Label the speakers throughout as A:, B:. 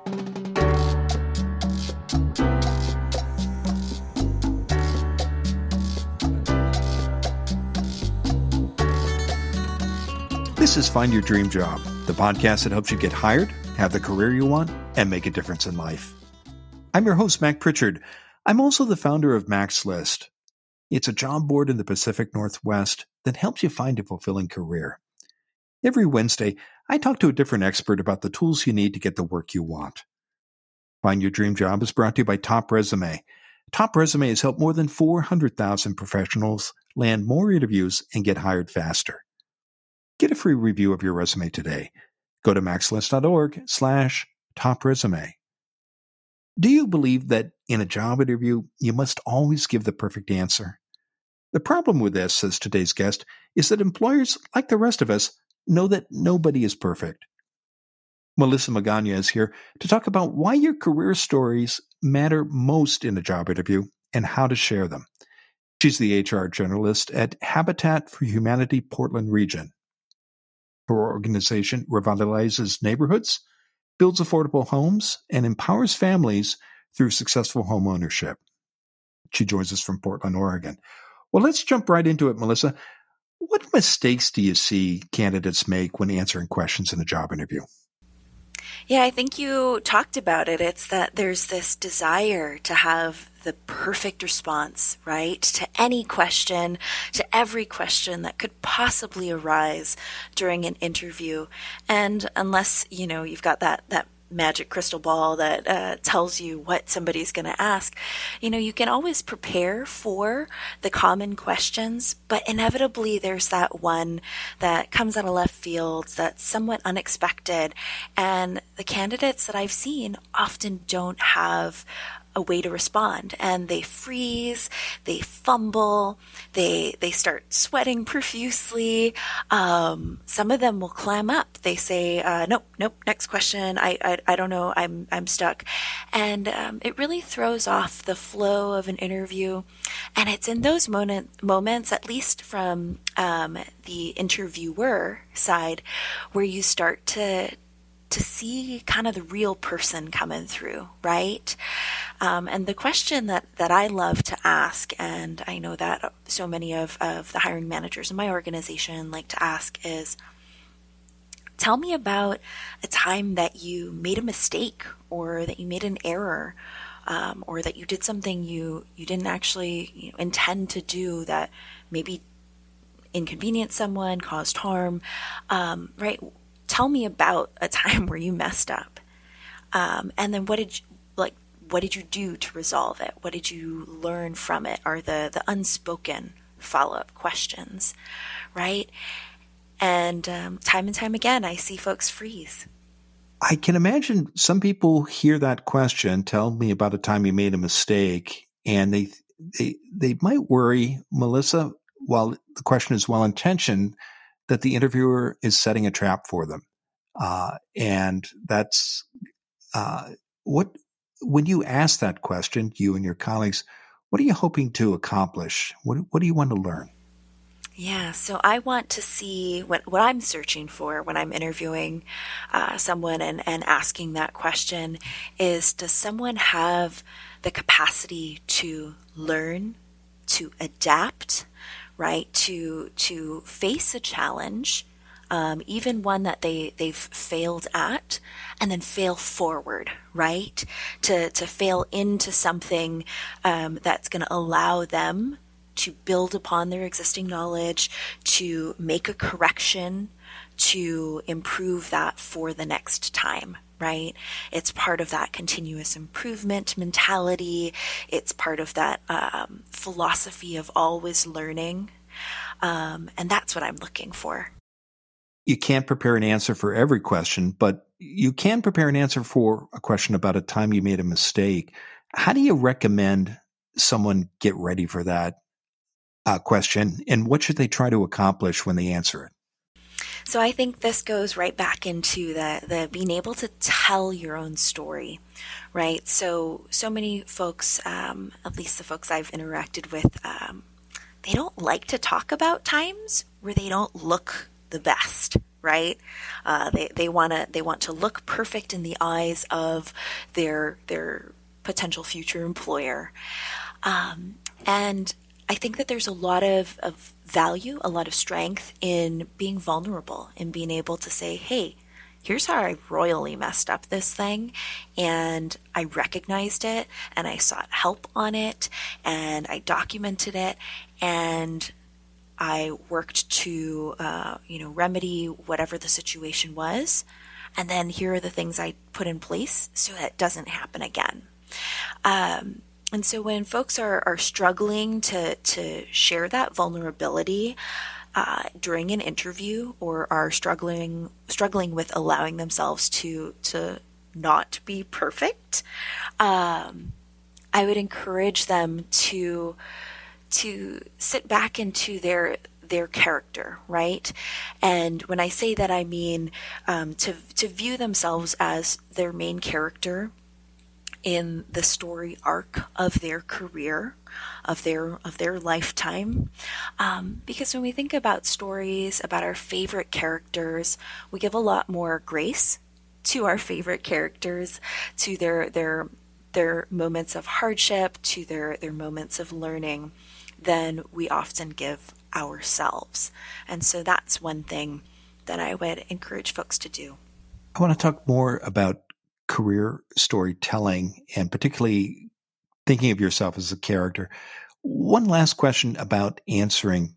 A: This is Find Your Dream Job, the podcast that helps you get hired, have the career you want, and make a difference in life. I'm your host, Mac Pritchard. I'm also the founder of Mac's List. It's a job board in the Pacific Northwest that helps you find a fulfilling career. Every Wednesday, I talk to a different expert about the tools you need to get the work you want. Find Your Dream Job is brought to you by Top Resume. Top Resume has helped more than 400,000 professionals land more interviews and get hired faster. Get a free review of your resume today. Go to maxlist.org/topresume. Do you believe that in a job interview, you must always give the perfect answer? The problem with this, says today's guest, is that employers, like the rest of us, know that nobody is perfect. Melissa Magana is here to talk about why your career stories matter most in a job interview and how to share them. She's the HR generalist at Habitat for Humanity Portland region. Her organization revitalizes neighborhoods, builds affordable homes, and empowers families through successful home ownership. She joins us from Portland, Oregon. Well, let's jump right into it, Melissa. What mistakes do you see candidates make when answering questions in a job interview?
B: Yeah, I think you talked about it. It's that there's this desire to have the perfect response, right? To any question, to every question that could possibly arise during an interview. And unless, you've got that magic crystal ball that tells you what somebody's going to ask, you can always prepare for the common questions, but inevitably there's that one that comes out of left field that's somewhat unexpected. And the candidates that I've seen often don't have a way to respond, and they freeze, they fumble, they start sweating profusely. Some of them will clam up. They say, nope, next question. I don't know. I'm stuck. And it really throws off the flow of an interview. And it's in those moments, at least from the interviewer side, where you start to see kind of the real person coming through, right? And the question that I love to ask, and I know that so many of the hiring managers in my organization like to ask, is, tell me about a time that you made a mistake, or that you made an error, or that you did something you didn't actually intend to do that maybe inconvenienced someone, caused harm, right? Tell me about a time where you messed up. And then what did you do to resolve it? What did you learn from it? Are the unspoken follow-up questions, right? And time and time again, I see folks freeze.
A: I can imagine some people hear that question, tell me about a time you made a mistake, and they might worry, Melissa, while the question is well-intentioned, that the interviewer is setting a trap for them. And that's when you ask that question, you and your colleagues, what are you hoping to accomplish? What do you want to learn?
B: Yeah, so I want to see what I'm searching for when I'm interviewing someone and asking that question is, does someone have the capacity to learn, to adapt, right? To face a challenge, even one that they've failed at, and then fail forward, right? To fail into something that's going to allow them to build upon their existing knowledge, to make a correction, to improve that for the next time, right? It's part of that continuous improvement mentality. It's part of that philosophy of always learning. And that's what I'm looking for.
A: You can't prepare an answer for every question, but you can prepare an answer for a question about a time you made a mistake. How do you recommend someone get ready for that question, and what should they try to accomplish when they answer it?
B: So I think this goes right back into the being able to tell your own story, right? So many folks, at least the folks I've interacted with, they don't like to talk about times where they don't look the best, right? They want to look perfect in the eyes of their potential future employer. And I think that there's a lot of value, a lot of strength in being vulnerable and being able to say, hey, here's how I royally messed up this thing, and I recognized it, and I sought help on it, and I documented it, and I worked to, remedy whatever the situation was, and then here are the things I put in place so that it doesn't happen again. And so when folks are struggling to share that vulnerability during an interview, or are struggling with allowing themselves to not be perfect, I would encourage them to sit back into their character, right? And when I say that, I mean to view themselves as their main character in the story arc of their career, of their lifetime. Because when we think about stories about our favorite characters, we give a lot more grace to our favorite characters, to their moments of hardship, to their moments of learning, than we often give ourselves. And so that's one thing that I would encourage folks to do.
A: I want to talk more about career storytelling, and particularly thinking of yourself as a character. One last question about answering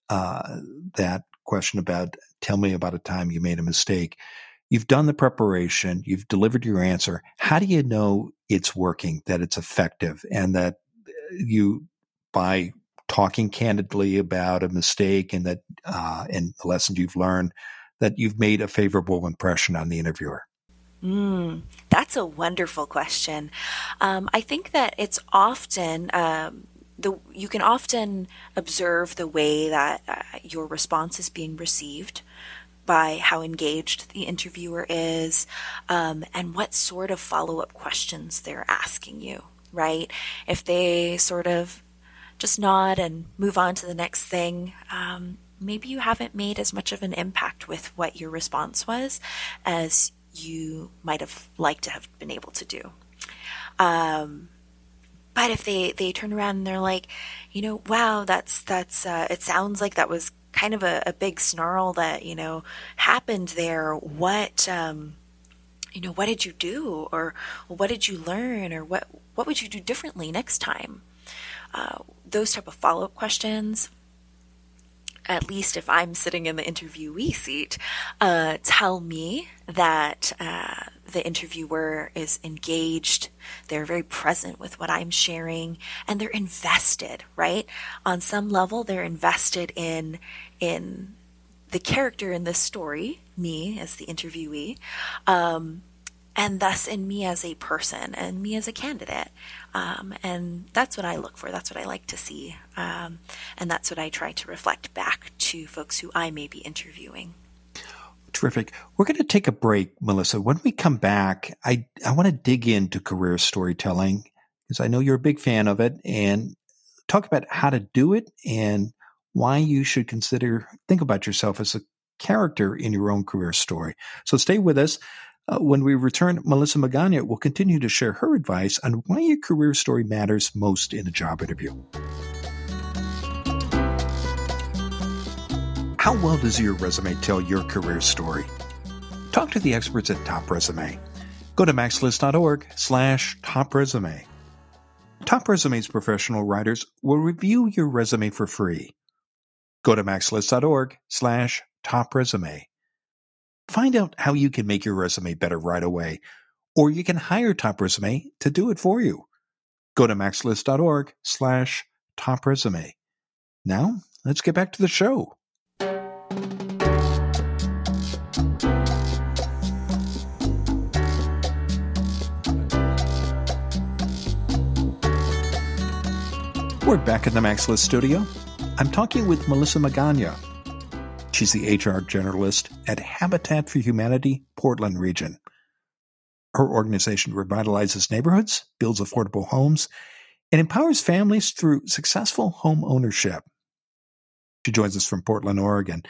A: that question about, tell me about a time you made a mistake. You've done the preparation, you've delivered your answer. How do you know it's working, that it's effective, and that you, by talking candidly about a mistake and that and the lessons you've learned, that you've made a favorable impression on the interviewer?
B: That's a wonderful question. I think that it's often you can often observe the way that your response is being received by how engaged the interviewer is, and what sort of follow-up questions they're asking you, right? If they sort of just nod and move on to the next thing, maybe you haven't made as much of an impact with what your response was as you might have liked to have been able to do. But if they turn around and they're like, wow, that's it sounds like that was kind of a big snarl that, happened there. What did you do? Or what did you learn? Or what would you do differently next time? Those type of follow-up questions, at least if I'm sitting in the interviewee seat, tell me that the interviewer is engaged, they're very present with what I'm sharing, and they're invested, right? On some level, they're invested in the character in this story, me as the interviewee, and thus in me as a person and me as a candidate. And that's what I look for. That's what I like to see. And that's what I try to reflect back to folks who I may be interviewing.
A: Terrific. We're going to take a break, Melissa. When we come back, I want to dig into career storytelling, because I know you're a big fan of it, and talk about how to do it and why you should think about yourself as a character in your own career story. So stay with us. When we return, Melissa Magana will continue to share her advice on why your career story matters most in a job interview. How well does your resume tell your career story? Talk to the experts at Top Resume. Go to maxlist.org/topresume. Top Resume's professional writers will review your resume for free. Go to maxlist.org/topresume. Find out how you can make your resume better right away, or you can hire Top Resume to do it for you. Go to maxlist.org/topresume. Now, let's get back to the show. We're back in the MaxList studio. I'm talking with Melissa Magana. She's the HR generalist at Habitat for Humanity, Portland region. Her organization revitalizes neighborhoods, builds affordable homes, and empowers families through successful home ownership. She joins us from Portland, Oregon.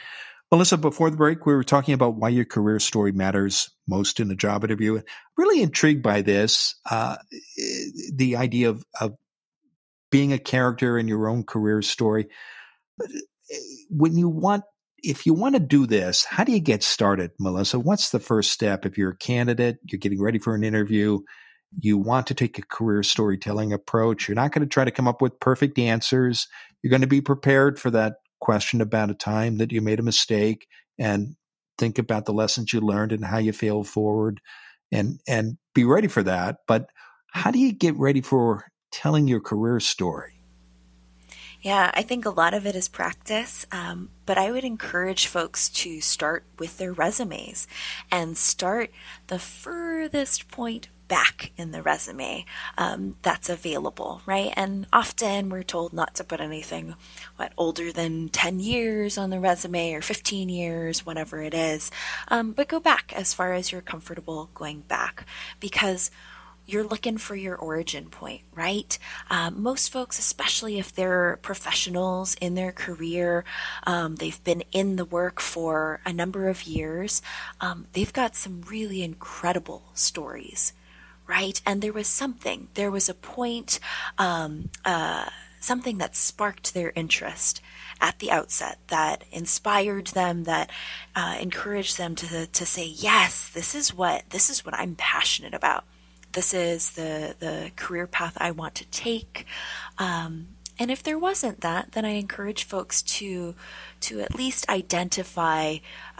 A: Melissa, before the break, we were talking about why your career story matters most in a job interview. Really intrigued by this, the idea of being a character in your own career story. When you want, if you want to do this, how do you get started, Melissa? What's the first step? If you're a candidate, you're getting ready for an interview, you want to take a career storytelling approach. You're not going to try to come up with perfect answers. You're going to be prepared for that question about a time that you made a mistake and think about the lessons you learned and how you failed forward and be ready for that. But how do you get ready for telling your career story?
B: Yeah, I think a lot of it is practice, but I would encourage folks to start with their resumes and start the furthest point back in the resume that's available, right? And often we're told not to put anything older than 10 years on the resume or 15 years, whatever it is, but go back as far as you're comfortable going back, because you're looking for your origin point, right? Most folks, especially if they're professionals in their career, they've been in the work for a number of years, they've got some really incredible stories, right? And there was a point, something that sparked their interest at the outset, that inspired them, that encouraged them to say, yes, this is what I'm passionate about. This is the career path I want to take. And if there wasn't that, then I encourage folks to at least identify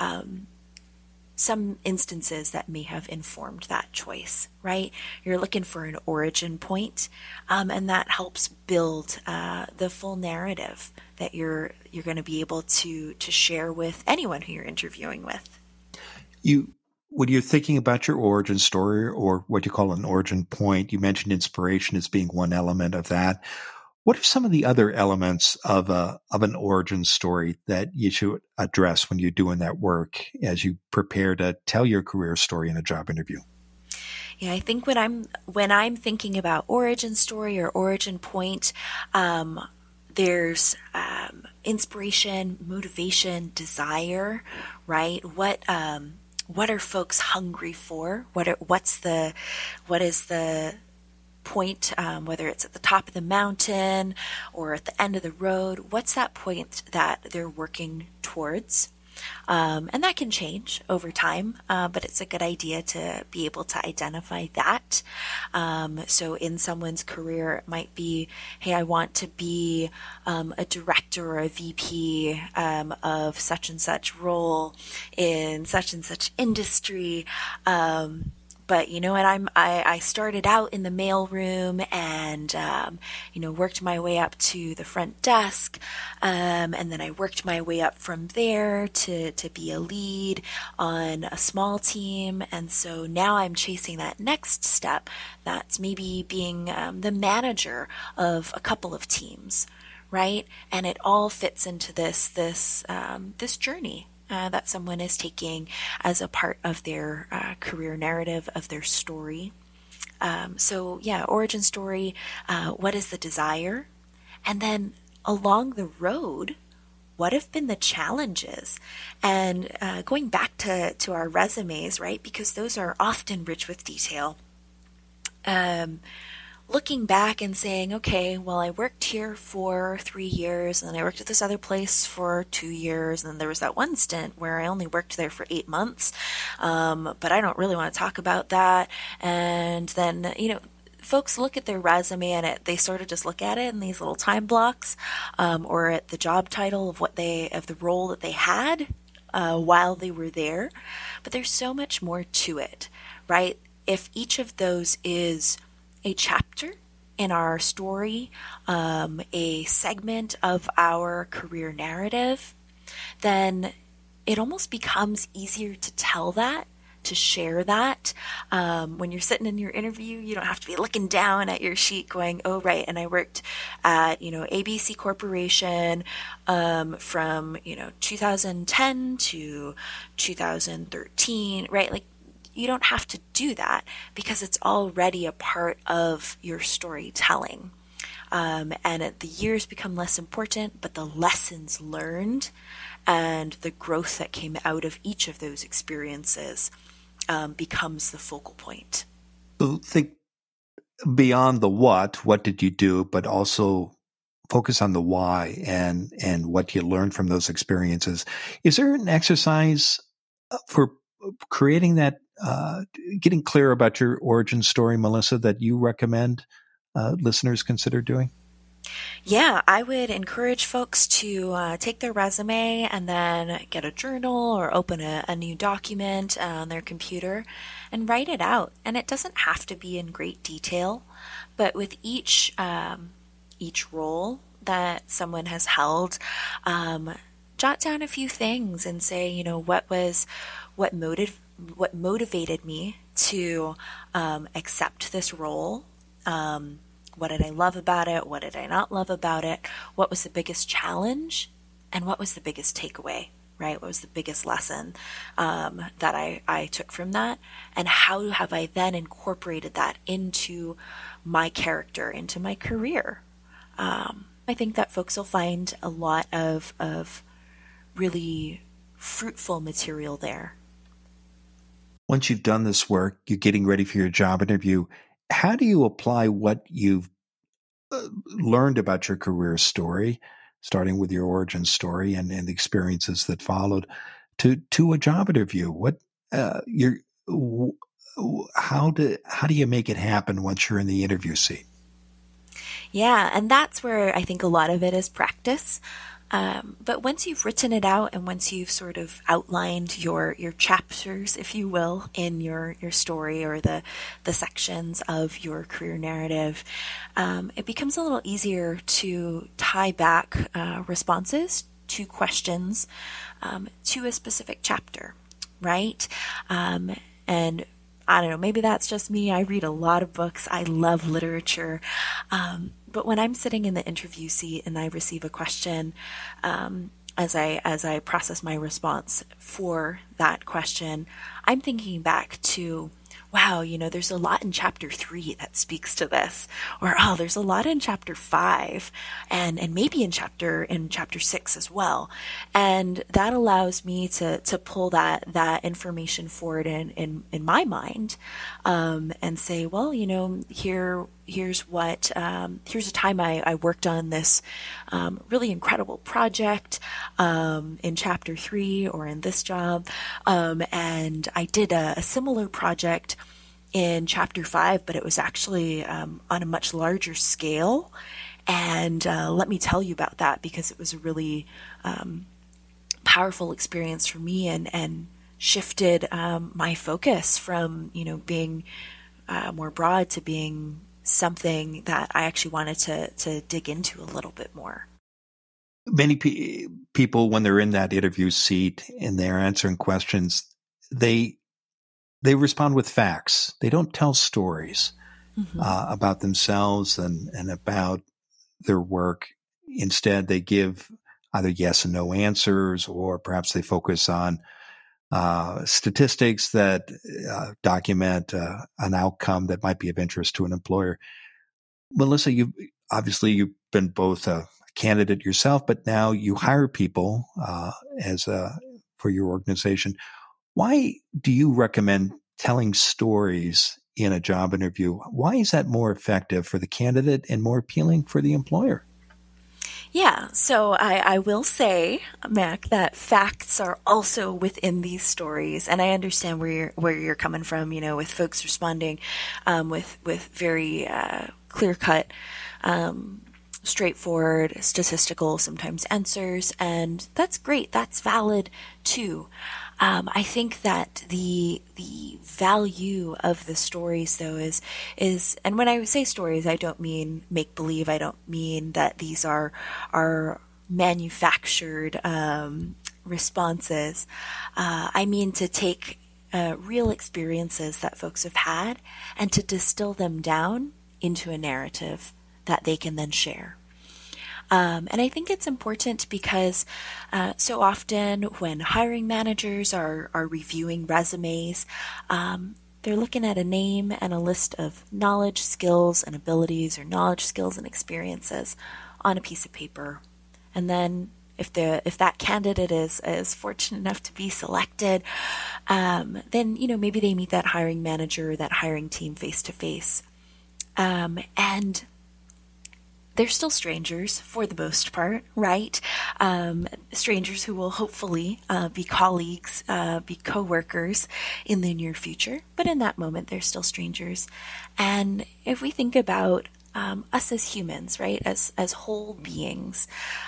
B: some instances that may have informed that choice, right? You're looking for an origin point, and that helps build the full narrative that you're going to be able to share with anyone who you're interviewing with.
A: When you're thinking about your origin story, or what you call an origin point, you mentioned inspiration as being one element of that. What are some of the other elements of an origin story that you should address when you're doing that work as you prepare to tell your career story in a job interview?
B: Yeah, I think when I'm thinking about origin story or origin point, there's inspiration, motivation, desire, right? What are folks hungry for? What is the point, whether it's at the top of the mountain or at the end of the road? What's that point that they're working towards? And that can change over time, but it's a good idea to be able to identify that. So in someone's career, it might be, hey, I want to be a director or a VP of such and such role in such and such industry. But you know what? I started out in the mailroom and worked my way up to the front desk, and then I worked my way up from there to be a lead on a small team. And so now I'm chasing that next step. That's maybe being the manager of a couple of teams, right? And it all fits into this journey that someone is taking as a part of their career narrative, of their story. So yeah, origin story, what is the desire? And then along the road, what have been the challenges? And going back to our resumes, right, because those are often rich with detail. Looking back and saying, okay, well, I worked here for 3 years, and then I worked at this other place for 2 years, and then there was that one stint where I only worked there for 8 months, but I don't really want to talk about that. And then, folks look at their resume and they sort of just look at it in these little time blocks, or at the job title of the role that they had while they were there. But there's so much more to it, right? If each of those is a chapter in our story, a segment of our career narrative, then it almost becomes easier to tell that, to share that. When you're sitting in your interview, you don't have to be looking down at your sheet going, oh, right, and I worked at, ABC Corporation from, 2010 to 2013, right? Like, you don't have to do that because it's already a part of your storytelling. The years become less important, but the lessons learned and the growth that came out of each of those experiences becomes the focal point.
A: So think beyond the what did you do, but also focus on the why and what you learned from those experiences. Is there an exercise for creating that, getting clear about your origin story, Melissa, that you recommend listeners consider doing?
B: Yeah, I would encourage folks to take their resume and then get a journal or open a new document on their computer and write it out. And it doesn't have to be in great detail, but with each role that someone has held, jot down a few things and say, you know, what motivated me to accept this role. What did I love about it? What did I not love about it? What was the biggest challenge? And what was the biggest takeaway, right? What was the biggest lesson that I took from that? And how have I then incorporated that into my character, into my career? I think that folks will find a lot of really fruitful material there.
A: Once you've done this work, you're getting ready for your job interview. How do you apply what you've learned about your career story, starting with your origin story and the experiences that followed, to a job interview? How do you make it happen once you're in the interview seat?
B: Yeah, and that's where I think a lot of it is practice. But once you've written it out and once you've sort of outlined your chapters, if you will, in your story or the sections of your career narrative, it becomes a little easier to tie back responses to questions to a specific chapter, right? And I don't know, maybe that's just me. I read a lot of books. I love literature. But when I'm sitting in the interview seat and I receive a question, as I process my response for that question, I'm thinking back to, wow, you know, there's a lot in chapter 3 that speaks to this, or oh, there's a lot in chapter 5, and maybe in chapter 6 as well, and that allows me to pull that information forward in my mind, and say, well, you know, here's a time I worked on this really incredible project in chapter 3 or in this job, and I did a similar project in chapter 5, but it was actually on a much larger scale. And let me tell you about that, because it was a really powerful experience for me and shifted my focus from, you know, being more broad to being something that I actually wanted to dig into a little bit more.
A: Many people, when they're in that interview seat and they're answering questions, they respond with facts. They don't tell stories about themselves and about their work. Instead, they give either yes and no answers, or perhaps they focus on statistics that document an outcome that might be of interest to an employer. Melissa, you've been both a candidate yourself, but now you hire people for your organization. Why do you recommend telling stories in a job interview? Why is that more effective for the candidate and more appealing for the employer?
B: Yeah, so I will say, Mac, that facts are also within these stories, and I understand where you're coming from. You know, with folks responding with very clear-cut, straightforward, statistical, sometimes answers, and that's great. That's valid too. I think that the value of the stories, though, is, and when I say stories, I don't mean make believe. I don't mean that these are manufactured responses. I mean to take real experiences that folks have had and to distill them down into a narrative that they can then share. And I think it's important because so often when hiring managers are reviewing resumes, they're looking at a name and a list of knowledge, skills, and abilities, or knowledge, skills, and experiences on a piece of paper. And then if that candidate is fortunate enough to be selected, then maybe they meet that hiring manager, that hiring team face to face. And they're still strangers for the most part, right? Strangers who will hopefully be colleagues, be co-workers in the near future. But in that moment, they're still strangers. And if we think about us as humans, right, as whole beings,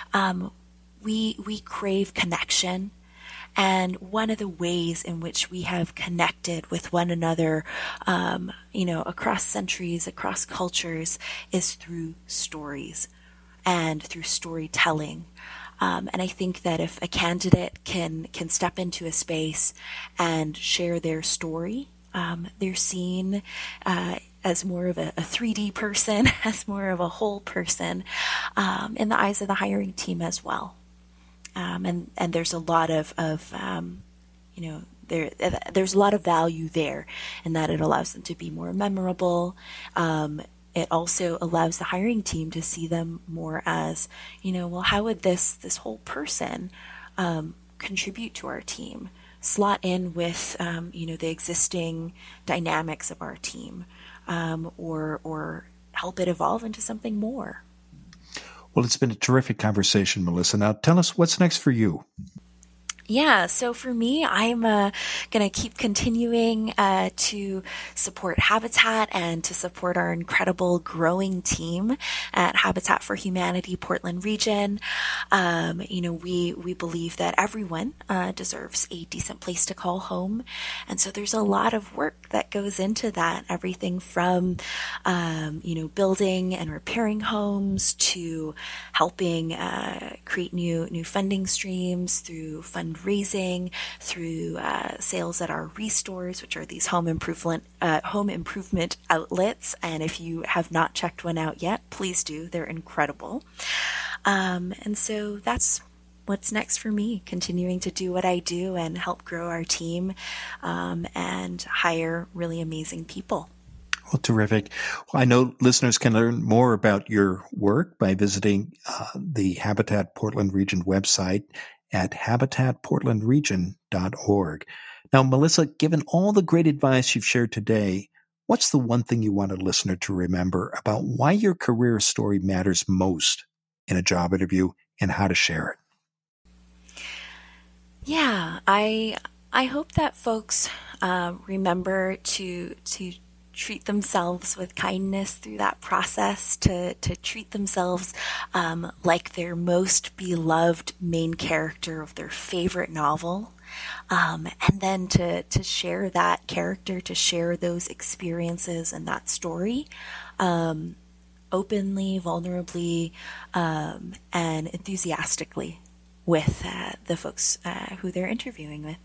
B: we crave connection. And one of the ways in which we have connected with one another, across centuries, across cultures, is through stories and through storytelling. And I think that if a candidate can step into a space and share their story, they're seen as more of a 3D person, as more of a whole person, in the eyes of the hiring team as well. And there's a lot of there's a lot of value there in that it allows them to be more memorable. It also allows the hiring team to see them more as, how would this whole person contribute to our team, slot in with, the existing dynamics of our team, or help it evolve into something more.
A: Well, it's been a terrific conversation, Melissa. Now, tell us what's next for you.
B: Yeah, so for me, I'm going to keep continuing to support Habitat and to support our incredible growing team at Habitat for Humanity Portland region. We believe that everyone deserves a decent place to call home. And so there's a lot of work that goes into that, everything from, building and repairing homes to helping create new funding streams through fundraising, through sales at our ReStores, which are these home improvement outlets. And if you have not checked one out yet, please do. They're incredible. And so that's what's next for me, continuing to do what I do and help grow our team and hire really amazing people.
A: Well, terrific. Well, I know listeners can learn more about your work by visiting the Habitat Portland Region website at habitatportlandregion.org. Now, Melissa, given all the great advice you've shared today, what's the one thing you want a listener to remember about why your career story matters most in a job interview and how to share it?
B: Yeah, I hope that folks remember to treat themselves with kindness through that process, to treat themselves like their most beloved main character of their favorite novel, and then to share that character, to share those experiences and that story openly, vulnerably, and enthusiastically with the folks who they're interviewing with.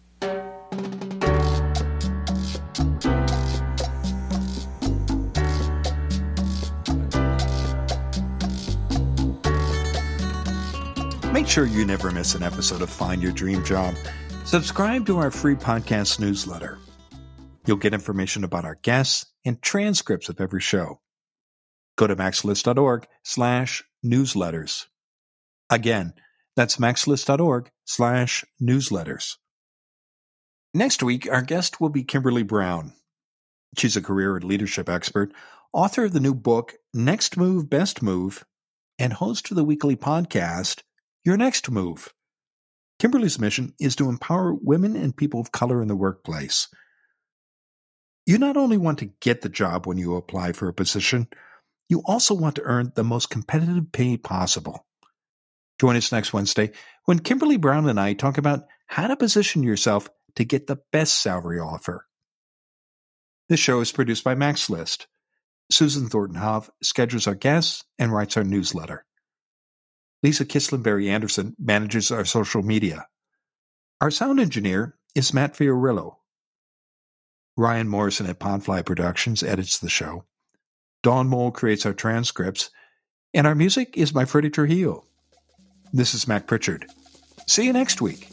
A: Make sure you never miss an episode of Find Your Dream Job. Subscribe to our free podcast newsletter. You'll get information about our guests and transcripts of every show. Go to maxlist.org/newsletters. Again, that's maxlist.org/newsletters. Next week, our guest will be Kimberly Brown. She's a career and leadership expert, author of the new book, Next Move, Best Move, and host of the weekly podcast, Your Next Move. Kimberly's mission is to empower women and people of color in the workplace. You not only want to get the job when you apply for a position, you also want to earn the most competitive pay possible. Join us next Wednesday when Kimberly Brown and I talk about how to position yourself to get the best salary offer. This show is produced by MaxList. Susan Thornton-Hove schedules our guests and writes our newsletter. Lisa Kislenberry Anderson manages our social media. Our sound engineer is Matt Fiorillo. Ryan Morrison at Podfly Productions edits the show. Dawn Mole creates our transcripts. And our music is by Freddie Trujillo. This is Mac Pritchard. See you next week.